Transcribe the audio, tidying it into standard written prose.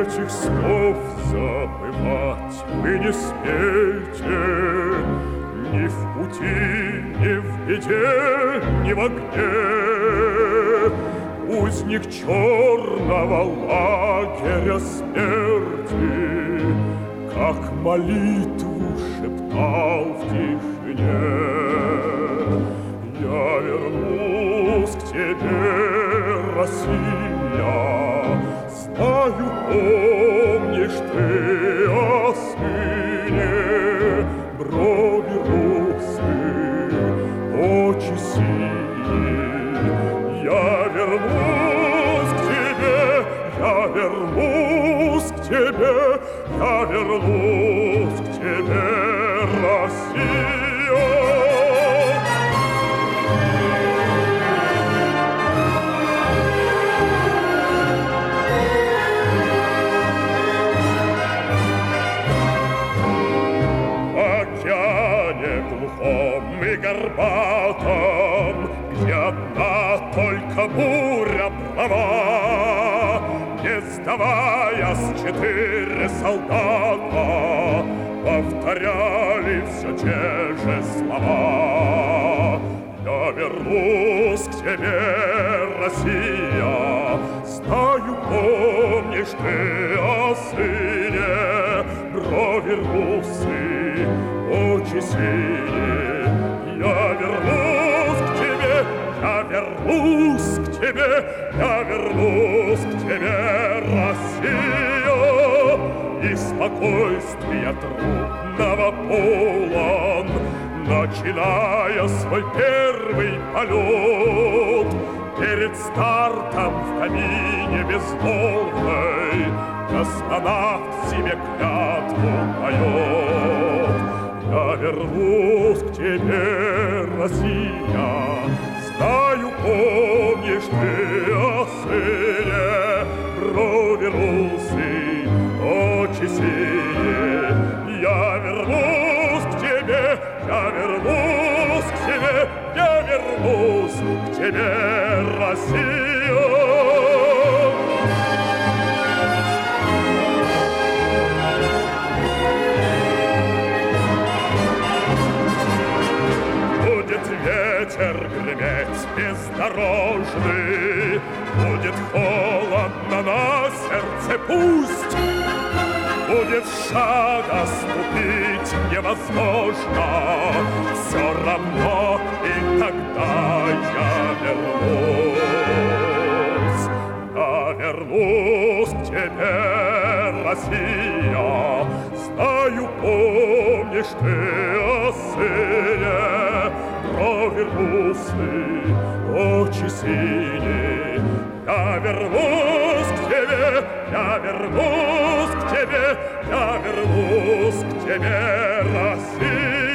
Этих слов забывать вы не смейте, ни в пути, ни в беде, ни в огне. Узник черного лагеря смерти, как молитву шептал в тишине. Я вернусь к тебе, Россия, знаю, помнишь ты о сыне. Брови русые, очи синие. Я вернусь к тебе, я вернусь к тебе, я вернусь к тебе, Россия. Глухом и горбатом, где одна только буря права, не сдаваясь, 4 солдата повторяли все те же слова. Я вернусь к тебе, Россия, знаю, помнишь ты о сыне. Брови русые, очи синие. Я вернусь к тебе, я вернусь к тебе, я вернусь к тебе, Россия. И спокойствия трудного полон, начиная свой первый полет. Перед стартом в кабине безмолвной космонавт себе клятву поет. Я вернусь к тебе, Россия, знаю, помнишь ты о сыне. Брови русые, очи синие. Я вернусь к тебе, я вернусь к тебе, я вернусь к тебе, Россия. Ветер греметь бездорожный, будет холодно на сердце пусть, будет шага ступить невозможно, все равно и тогда я вернусь к тебе, Россия, знаю, помнишь ты о сыне. Брови русые, очи синие. Я вернусь к тебе, я вернусь к тебе, я вернусь к тебе, Россия.